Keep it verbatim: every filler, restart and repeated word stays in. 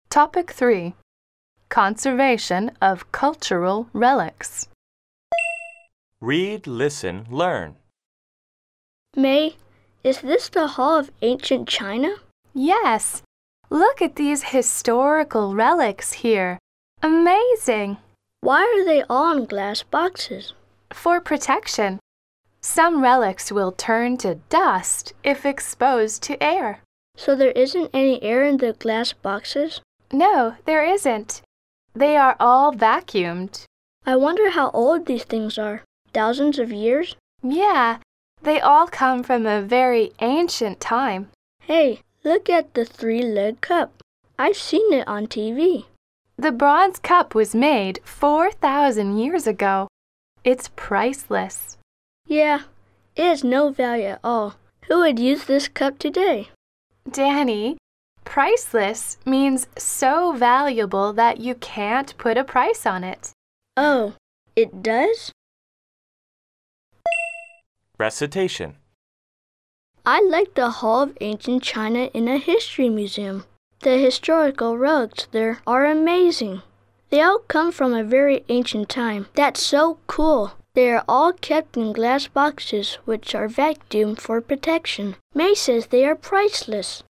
Topic three. Conservation of cultural relics. Read, listen, learn. May, is this the Hall of Ancient China? Yes. Look at these historical relics here. Amazing. Why are they all in glass boxes? For protection. Some relics will turn to dust if exposed to air. So there isn't any air in the glass boxes? No, there isn't. They are all vacuumed. I wonder how old these things are. Thousands of years? Yeah, they all come from a very ancient time. Hey, look at the three-legged cup. I've seen it on T V. The bronze cup was made four thousand years ago. It's priceless. Yeah, it has no value at all. Who would use this cup today? Danny, priceless means so valuable that you can't put a price on it. Oh, it does? Recitation. I like the Hall of Ancient China in a history museum. The historical relics there are amazing. They all come from a very ancient time. That's so cool. They are all kept in glass boxes which are vacuumed for protection. May says they are priceless.